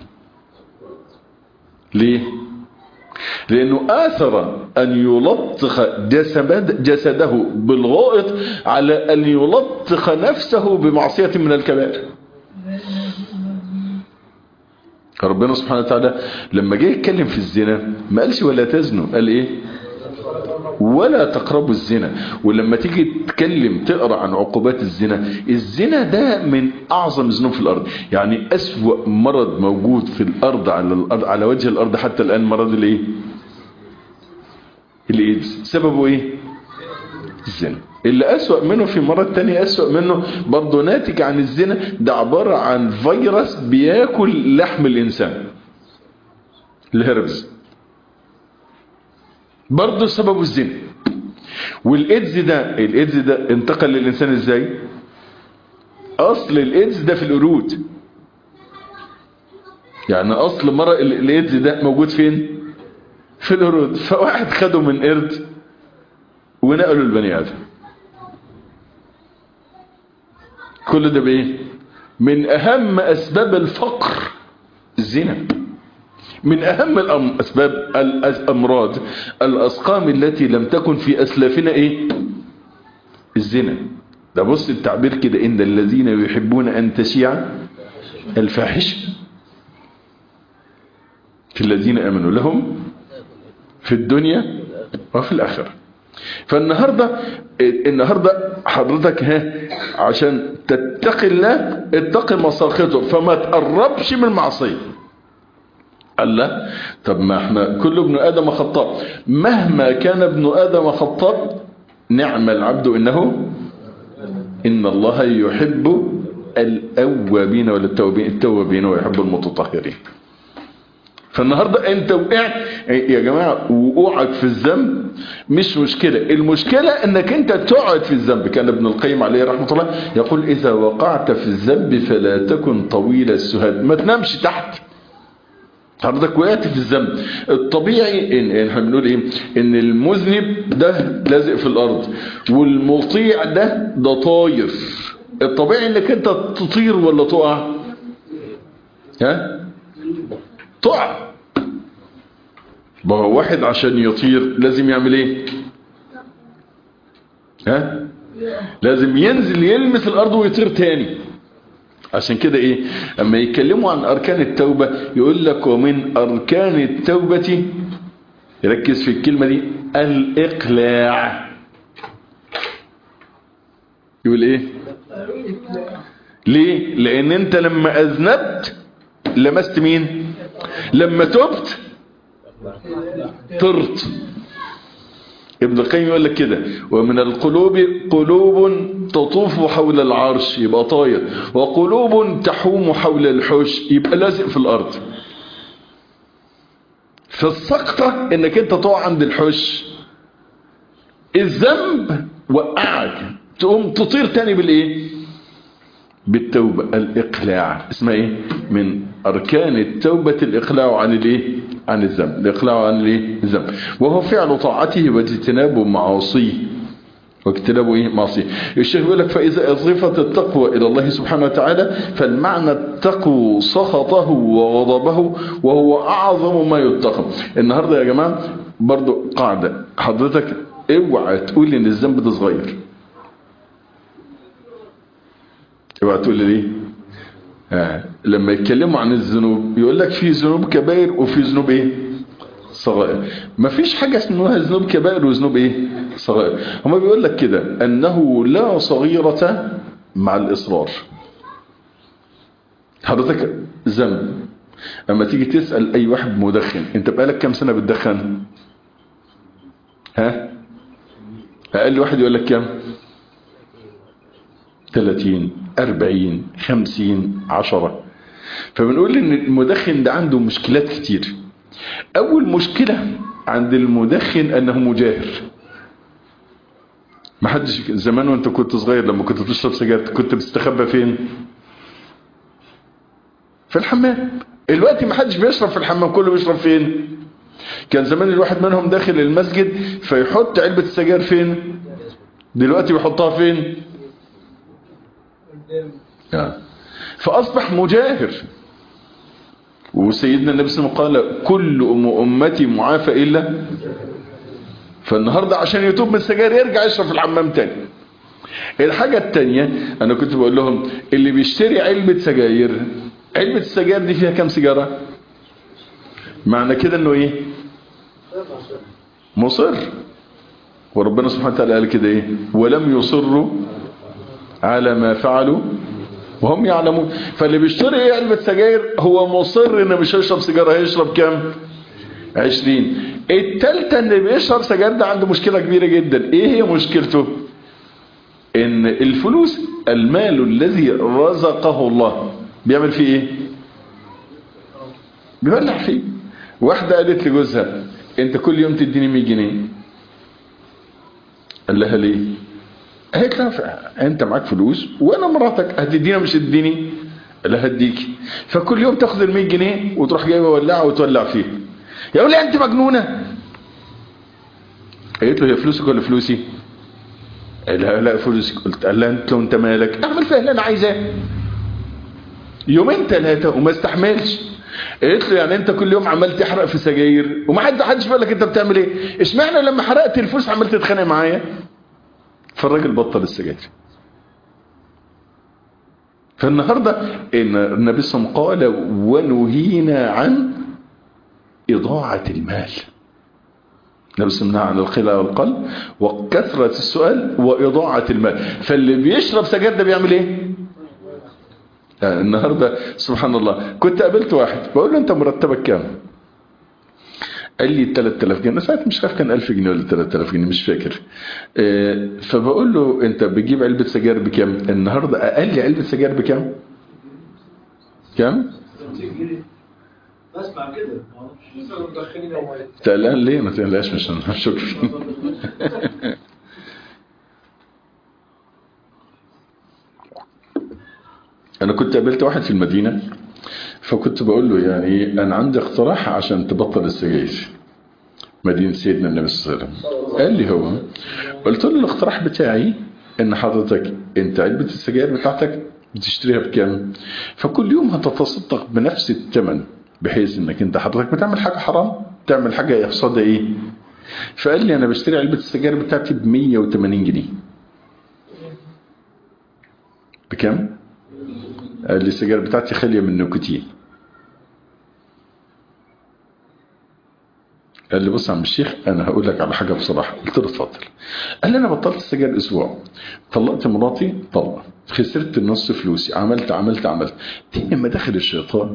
ليه؟ لأنه آثر أن يلطخ جسد جسده بالغائط على أن يلطخ نفسه بمعصية من الكبائر. ربنا سبحانه وتعالى لما جه يتكلم في الزنا ما قالش ولا تزنوا، قال ايه؟ ولا تقربوا الزنا. ولما تيجي تتكلم تقرأ عن عقوبات الزنا، الزنا ده من اعظم الذنوب في الارض. يعني اسوأ مرض موجود في الارض على الارض على وجه الارض حتى الان مرض الايه؟ الايدز. سببه ايه؟ الزنا. اللي اسوأ منه في مرض تاني اسوأ منه برضه ناتج عن الزنا، ده عبارة عن فيروس بياكل لحم الانسان، الهربز، برضه سببه الزنا. والايدز ده الايدز ده انتقل للانسان ازاي؟ اصل الايدز ده في القرود. يعني اصل مرض الايدز ده موجود فين؟ في القرود. فواحد خده من قرد ونقله البني ادم. كل ده بايه؟ من اهم اسباب الفقر الزنا. من اهم الاسباب الامراض الاسقام التي لم تكن في اسلافنا ايه؟ الزنا. ده بص التعبير كده، ان الذين يحبون ان تشيع الفاحشه في الذين امنوا لهم في الدنيا وفي الاخره. فالنهارده النهارده حضرتك ها عشان تتقي الله اتقي مساخطه، فما تقربش من المعصيه. قال لا. طب ما احنا كل ابن آدم خطاء، مهما كان ابن آدم خطاء نعم العبد إنه إن الله يحب الأوابين ولا التوابين التوابين ويحب المتطهرين. فالنهاردة انت وقعت يا جماعة، وقوعك في الذنب مش مشكلة، المشكلة انك انت تقعد في الذنب. كان ابن القيم عليه رحمة الله يقول اذا وقعت في الذنب فلا تكن طويل السهاد، ما تنامش تحت. حضرتك وقعت في الذنب، الطبيعي ان احنا بنقول ايه، ان المذنب ده لازق في الارض والمطيع ده ده طاير. الطبيعي انك انت تطير ولا تقع؟ ها تقع. ما هو واحد عشان يطير لازم يعمل ايه؟ ها لازم ينزل يلمس الارض ويطير تاني. عشان كده ايه اما يتكلموا عن اركان التوبة يقول لك ومن اركان التوبة، يركز في الكلمة دي، الاقلاع. يقول ايه؟ ليه؟ لان انت لما اذنبت لمست مين؟ لما تبت طرت. ابن القيم يقول لك كده ومن القلوب قلوب تطوف حول العرش يبقى طاير، وقلوب تحوم حول الحوش يبقى لازق في الارض. فالسقطة انك انت تقع عند الحوش، الذنب وقعك تقوم تطير تاني بالايه؟ بالتوبة. الاقلاع اسمها ايه؟ من اركان التوبة الاقلاع عن الايه؟ عن الذنب. الاقلاع عن الايه؟ الذنب، وهو فعل طاعته واجتناب معاصيه. واجتناب ايه؟ معاصيه. الشيخ بيقول لك فاذا اضيفت التقوى الى الله سبحانه وتعالى فالمعنى التقوى سخطه وغضبه وهو اعظم ما يتقى. النهارده يا جماعه برضو قاعده، حضرتك اوعى تقول ان الذنب ده صغير. اوعى تقول ليه؟ آه. لما يتكلموا عن الذنوب يقول لك في ذنوب كبائر وفي ذنوب ايه؟ صغائر. ما فيش حاجه اسمها ذنوب كبائر وذنوب ايه؟ صغائر. هما بيقول لك كده انه لا صغيرة مع الاصرار. حضرتك ذنب اما تيجي تسال اي واحد مدخن انت بقالك كام سنه بتدخن؟ ها؟ اقل واحد يقول لك كام؟ ثلاثين أربعين خمسين عشرة. فبنقول ان المدخن ده عنده مشكلات كتير. اول مشكلة عند المدخن انه مجاهر. ما حدش زمان وانت كنت صغير لما كنت تشرب سجاير كنت بتستخبى فين؟ في الحمام. الوقت ما حدش بيشرب في الحمام، كله بيشرب فين؟ كان زمان الواحد منهم داخل المسجد فيحط علبة السجاير فين؟ دلوقتي بيحطها فين؟ يعني فأصبح مجاهر. وسيدنا النبي صلى الله عليه وسلم قال كل أمتي معافى إلا. فالنهاردة عشان يتوب من السجاير يرجع يشرب في الحمام تاني. الحاجة التانية أنا كنت بقول لهم اللي بيشتري علبة سجاير، علبة السجاير دي فيها كام سيجارة؟ معنى كده انه ايه؟ مصر. وربنا سبحانه وتعالى قال كده ايه؟ ولم يصروا على ما فعلوا وهم يعلمون. فاللي بيشتري ايه علبة سجاير هو مصر انه مش هيشرب سيجارة، هيشرب كام؟ عشرين. التالتة اللي بيشرب سجاير ده عنده مشكلة كبيرة جدا. ايه هي مشكلته؟ ان الفلوس المال الذي رزقه الله بيعمل فيه ايه؟ بيولع فيه. واحدة قالت لجوزها انت كل يوم تديني مية جنيه. قال لها ليه؟ قالت لها انت معاك فلوس وانا مراتك، هتدينا مش تديني؟ قال لها هديكي. فكل يوم تاخد ال مية جنيه وتروح جايبه ولعها وتولع فيه. يقول لي انت مجنونه. قالت له هي فلوسك ولا فلوسي؟ قال لها لا فلوسك. قلت قال لها انت انت مالك؟ اعمل فيها اللي انا عايزاه. يومين ثلاثه وما استحملش. قالت له يعني انت كل يوم عمال تحرق في سجاير وما حد حدش بيقول لك انت بتعمل ايه؟ اشمعنى لما حرقت الفلوس عمال تتخانق معايا؟ فالراجل بطل السجاير. فالنهارده ان النبي صلى الله عليه وسلم قال ونهينا عن اضاعه المال. النبي صلى الله عليه وسلم عن الخلاء والقلب وكثره السؤال واضاعه المال. فاللي بيشرب سجاير ده بيعمل ايه؟ يعني النهارده سبحان الله كنت قابلت واحد بقول له انت مرتبك كام؟ قال لي ثلاثة آلاف جنيه، ساعتها مش عارف كان ألف جنيه ولا ثلاثة آلاف جنيه مش فاكر. آه، فبقول له انت بتجيب علبه سجاير بكام النهارده؟ اقل علبه سجاير بكام؟ كام؟ بسمع كده ما اعرفش مدخلين اموال. تقلقان ليه؟ ما تقلقش، مش هنشك. انا كنت قابلت واحد في المدينه، فكنت بقول له يعني انا عندي اقتراح عشان تبطل السجاير، مدينه سيدنا النبي صلى الله عليه وسلم. قال لي هو، قلت له الاقتراح بتاعي ان حضرتك انت علبه السجاير بتاعتك بتشتريها بكام؟ فكل يوم هتتصدق بنفس الثمن، بحيث انك انت حضرتك بتعمل حاجه حرام، تعمل حاجه يقصدها ايه؟ فقال لي انا بشتري علبه السجاير بتاعتي ب مية وتمانين جنيه. بكام؟ قال لي السجاير بتاعتي خاليه من النيكوتين. قال لي بص يا عم الشيخ انا هقول لك على حاجه بصراحه. قلت له اتفضل. قال لي انا بطلت السجاير اسبوع، طلقت مراتي طلقه، خسرت نص فلوسي، عملت عملت عملت دي اما دخل الشيطان.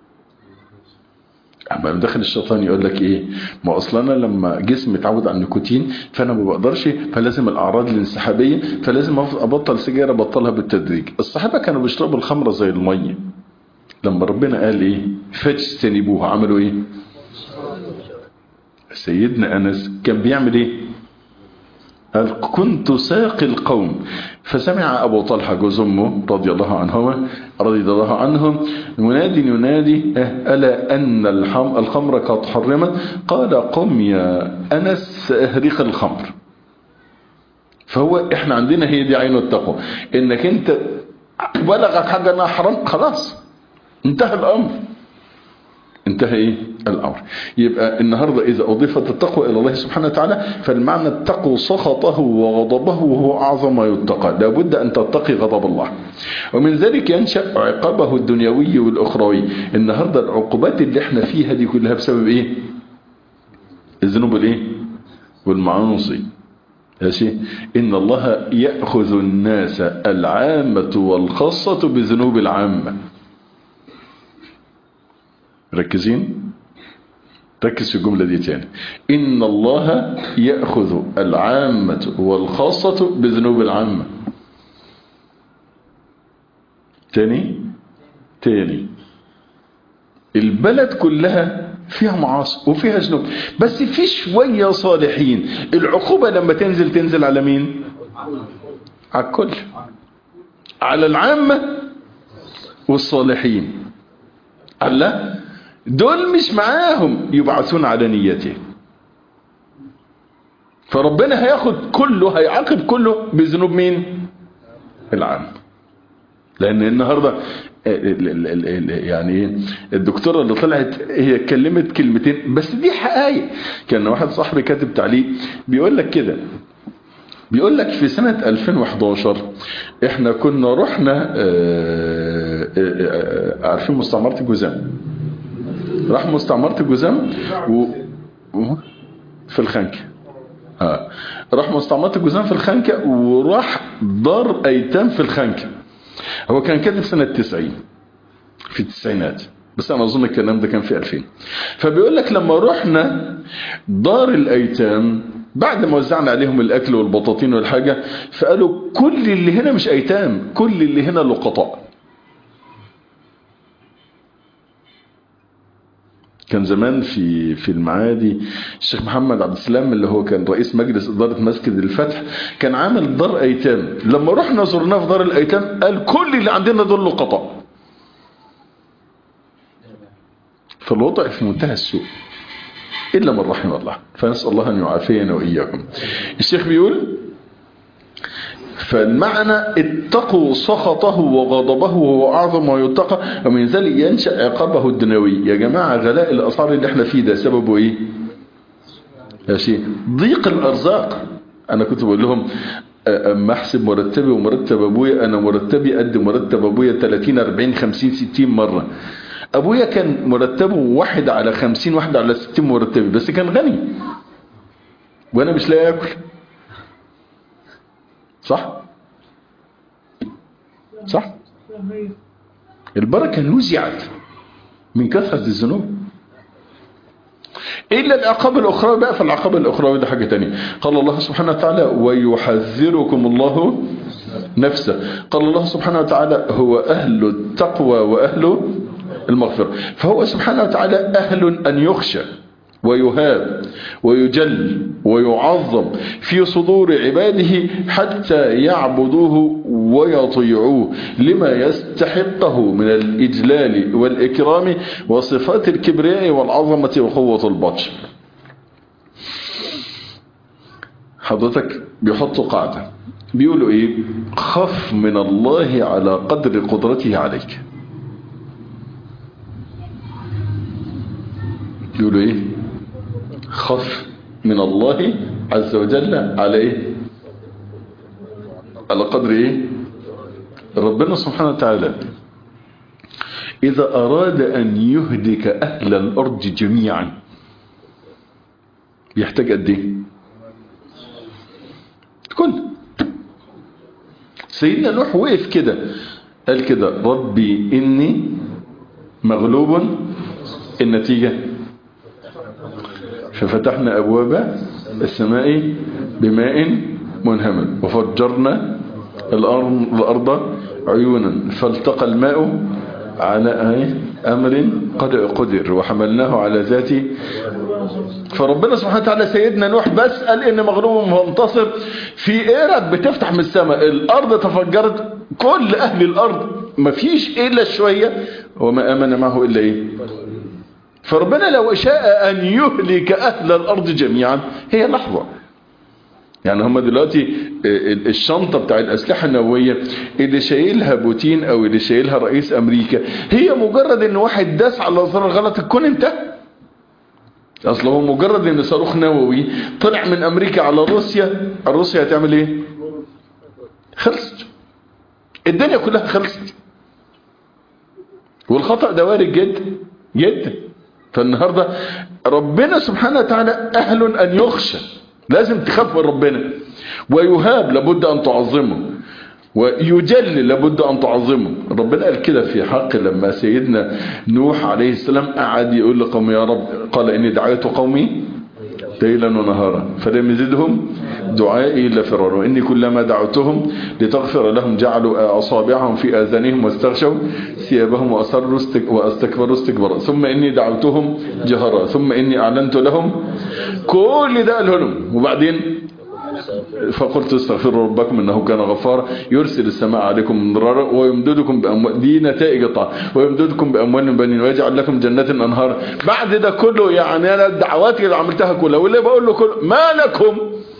اما دخل الشيطان يقول لك ايه؟ ما اصلا انا لما جسمي اتعود على النيكوتين فانا ما بقدرش، فلازم الاعراض الانسحابيه، فلازم ابطل سجاير، ابطلها بالتدريج. الصحابه كانوا بيشربوا الخمره زي الميه، لما ربنا قال ايه؟ فاجتنبوها، عملوا ايه؟ سيدنا أنس كان بيعمل ايه؟ قال كنت ساقي القوم، فسمع أبو طلحة جوز أمه رضي الله عنهما رضي الله عنهم منادي ينادي ألا أن الخمر قد حرمت؟ قال قم يا أنس سأهرق الخمر. فهو احنا عندنا هي دي عين التقوى، انك انت بلغك حاجة انها حرام خلاص انتهى الأمر، انتهى ايه الامر. يبقى النهاردة اذا اضيفت التقوى الى الله سبحانه وتعالى فالمعنى التقوى سخطه وغضبه، وهو اعظم ما يتقى. لابد ان تتقي غضب الله، ومن ذلك ينشأ عقابه الدنيوي والاخروي. النهاردة العقوبات اللي احنا فيها دي كلها بسبب ايه؟ الذنوب الايه والمعاصي. ماشي. ان الله يأخذ الناس العامة والخاصة بذنوب العامة. ركزين، ركز في الجملة دي تاني. إن الله يأخذ العامة والخاصة بذنوب العامة. تاني تاني البلد كلها فيها معاصي وفيها ذنوب، بس في شوية صالحين. العقوبة لما تنزل تنزل على مين؟ على الكل، على العامة والصالحين. الله دول مش معاهم يبعثون على نيته، فربنا هياخد كله، هيعاقب كله بذنوب مين؟ العام. لان النهاردة يعني الدكتورة اللي طلعت هي اتكلمت كلمتين بس دي حقائق. كان واحد صاحبي كاتب تعليق بيقول لك كده، بيقول لك في سنة ألفين وحداشر احنا كنا رحنا عارفين مستعمرة الجزام، راح مستعمرة الجزام و... و... في الخنكة. ها راح مستعمرة الجزام في الخنكة، وراح دار ايتام في الخنكة. هو كان كاتب سنة تسعين، في التسعينات، بس انا اظن الكلام ده كان في ألفين. فبيقول لك لما رحنا دار الايتام بعد ما وزعنا عليهم الاكل والبطاطين والحاجة، فقالوا كل اللي هنا مش ايتام، كل اللي هنا لقطاء. كان زمان في في المعادي الشيخ محمد عبد السلام اللي هو كان رئيس مجلس إدارة مسجد الفتح كان عامل دار أيتام. لما رحنا زرناه في دار الأيتام قال كل اللي عندنا دول لقطاء. فالوضع في منتهى السوء إلا من رحم الله، فنسأل الله أن يعافينا وإياكم. الشيخ بيقول فالمعنى اتقوا سخطه وغضبه وهو أعظم ما يتقى، ومن ذلك ينشأ عقابه الدنيوي. يا جماعة غلاء الأسعار اللي احنا فيه ده سببه ايه؟ يا شيء ضيق الأرزاق. أنا كنت بقول لهم أما أحسب مرتبي ومرتب أبويا، أنا مرتبي قد مرتب أبويا ثلاثين أربعين خمسين ستين مرة. أبويا كان مرتبه واحد على خمسين واحد على ستين مرتبي، بس كان غني وأنا مش لاقي أكل. صح صح. البركة نزعت من كثرة الذنوب. إلا العقاب الأخروي بقى، فالعقاب الأخروي ده حاجة تانية. قال الله سبحانه وتعالى ويحذركم الله نفسه. قال الله سبحانه وتعالى هو أهل التقوى وأهل المغفرة، فهو سبحانه وتعالى أهل أن يخشى ويهاب ويجل ويعظم في صدور عباده حتى يعبدوه ويطيعوه لما يستحقه من الإجلال والإكرام وصفات الكبرياء والعظمة وقوة البطش. حضرتك بيحطوا قاعدة بيقولوا ايه؟ خف من الله على قدر قدرته عليك. بيقولوا ايه؟ خف من الله عز وجل على ايه؟ على قدر ايه؟ ربنا سبحانه وتعالى اذا اراد ان يهلك اهل الارض جميعا بيحتاج قد ايه؟ كل سيدنا نوح وقف كده قال كده ربي اني مغلوب، النتيجة ففتحنا أبواب السماء بماء منهمر وفجرنا الأرض عيونا فالتقى الماء على أمر قد قدر وحملناه على ذاته. فربنا سبحانه وتعالى سيدنا نوح بس قال إن مغلوب منتصر في إيرك بتفتح من السماء، الأرض تفجرت، كل أهل الأرض مفيش إلا شوية وما آمن معه إلا إيه؟ فربنا لو شاء أن يهلك أهل الأرض جميعا هي لحظة. يعني هم دلوقتي الشنطة بتاع الأسلحة النووية اللي شايلها بوتين أو اللي شايلها رئيس أمريكا هي مجرد أن واحد داس على زر غلط الكون انتهى. أصلا هو مجرد أن صاروخ نووي طلع من أمريكا على روسيا، روسيا هتعمل إيه؟ خلصت الدنيا كلها، خلصت. والخطأ ده وارد جدا جدا. فالنهاردة ربنا سبحانه وتعالى أهل أن يخشى، لازم تخاف من ربنا، ويهاب لابد أن تعظمه، ويجل لابد أن تعظمه. ربنا قال كده في حق لما سيدنا نوح عليه السلام قعد يقول لقوم يا رب، قال إني دعيت قومي ليلا ونهارا فلم يزدهم دعائي إلا فرارا وإني كلما دعوتهم لتغفر لهم جعلوا أصابعهم في آذانهم واستغشوا ثيابهم وأصروا واستكبروا استكبارا ثم إني دعوتهم جهرا ثم إني أعلنت لهم. كل ده قاله لهم، وبعدين فقلت استغفروا ربكم انه كان غفارا يرسل السماء عليكم مدرارا ويمددكم باموال، دي نتائج الطاعه، ويمددكم باموال بنين ويجعل لكم جنات انهارا. بعد ده كله يعني انا الدعوات اللي عملتها كلها واللي بقول له كله ما لكم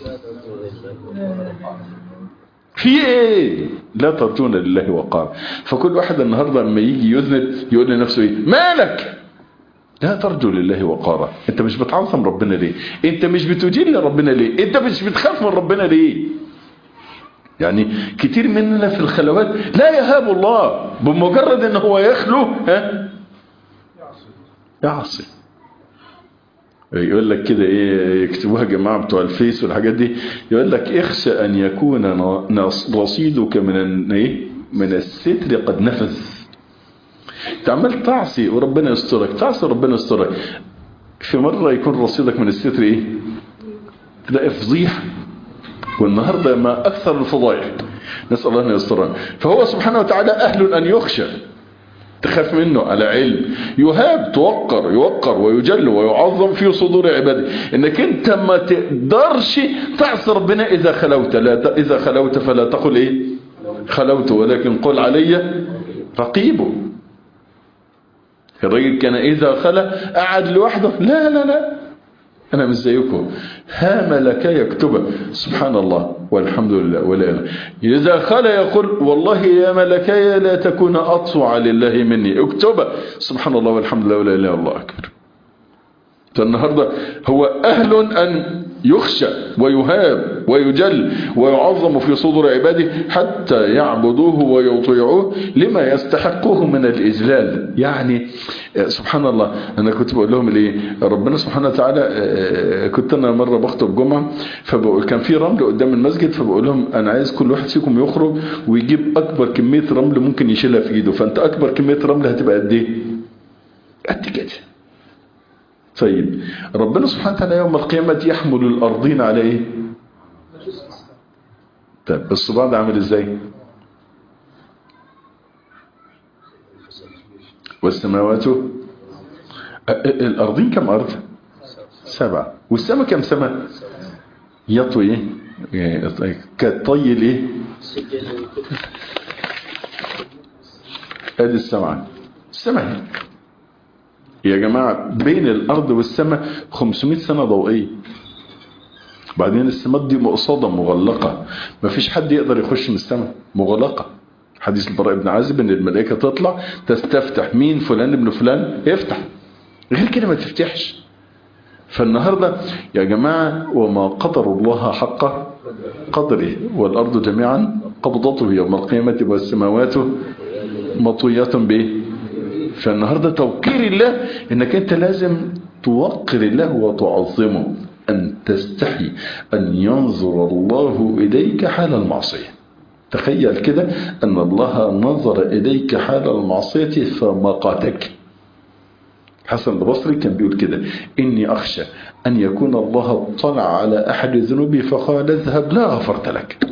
في ايه لا ترجون لله وقار. فكل واحد النهارده لما يجي يذنب يقول لنفسه ايه؟ مالك لا ترجو لله وقارا. انت مش بتعظم ربنا ليه؟ انت مش بتجل ربنا ليه؟ انت مش بتخاف من ربنا ليه؟ يعني كتير مننا في الخلوات لا يهاب الله بمجرد ان هو يخلو ها يعصي. يقول لك كده ايه، يكتبوها جماعه بتوع الفيس والحاجات دي، يقول لك اخشى ان يكون رصيدك من ايه من الستر قد نفذ. تعمل تعصي وربنا يسترك، تعصي وربنا يسترك، في مرة يكون رصيدك من الستر ايه؟ تلاقي فضيحة. والنهاردة ما اكثر الفضائح، نسأل الله ان يسترنا. فهو سبحانه وتعالى اهل ان يخشى، تخاف منه على علم، يهاب توقر يوقر ويجل ويعظم في صدور عباده. انك انت ما تقدرش تعصي ربنا اذا خلوت، لا اذا خلوت فلا تقل ايه خلوت ولكن قل علي رقيبه. الراجل كان إذا خلى قعد لوحده، لا لا لا أنا مش زيكم، ها ملكا يكتب سبحان الله والحمد لله ولا إله. إذا خلى يقول والله يا ملكاي لا تكون أطوع لله مني، اكتب سبحان الله والحمد لله ولا إله الله أكبر. فالنهاردة هو أهل أن يخشى ويهاب ويجل ويعظم في صدور عباده حتى يعبدوه ويطيعوه لما يستحقه من الإجلال. يعني سبحان الله، أنا كنت بقول لهم ليه ربنا سبحانه وتعالى، كنت أنا مرة بخطب جمعة فبقول كان في رمل قدام المسجد، فبقول لهم أنا عايز كل واحد فيكم يخرج ويجيب أكبر كمية رمل ممكن يشيلها في إيده. فأنت أكبر كمية رمل هتبقى قد إيه؟ قد كده. طيب ربنا سبحانه وتعالى يوم القيامة يحمل الأرضين على إيه؟ طيب الصباع ده عامل إزاي؟ والسماوات الأرضين كم أرض؟ سبعة. والسماء كم سماء؟ يطوي إيه؟ كالطي الإيه؟ هذه السماء السماء يا جماعة بين الأرض والسماء خمسمائة سنة ضوئية. بعدين السماء دي مقصودة مغلقة، ما فيش حد يقدر يخش من السماء، مغلقة. حديث البراء بن عازب ان الملائكة تطلع تستفتح، مين فلان ابن فلان يفتح، غير كده ما تفتحش. فالنهاردة يا جماعة وما قدر الله حق قدره والأرض جميعا قبضته يوم القيامة والسماوات مطويات به. فالنهاردة توقير الله انك انت لازم توقر الله وتعظمه، ان تستحي ان ينظر الله اليك حال المعصية. تخيل كده ان الله نظر اليك حال المعصية فمقاتك. حسن البصري كان بيقول كده: اني اخشى ان يكون الله اطلع على احد ذنوبي فقال اذهب لا غفرت لك،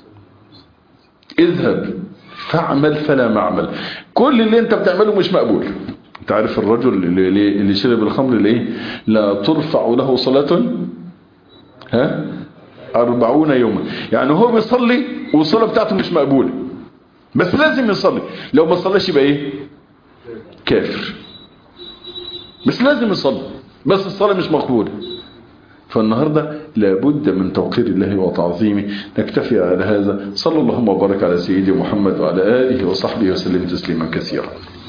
اذهب فاعمل فلا معمل، كل اللي انت بتعمله مش مقبول. انت عارف الرجل اللي, اللي شرب الخمر ليه لا ترفع له صلاة ها أربعون يوما، يعني هو بيصلي والصلاة بتاعته مش مقبولة، بس لازم يصلي، لو ما صلاش يبقى ايه؟ كافر. بس لازم يصلي، بس الصلاة مش مقبولة. فالنهاردة لابد من توقير الله وتعظيمه. نكتفي على هذا. صلى الله وبارك على سيدي محمد وعلى آله وصحبه وسلم تسليما كثيرا.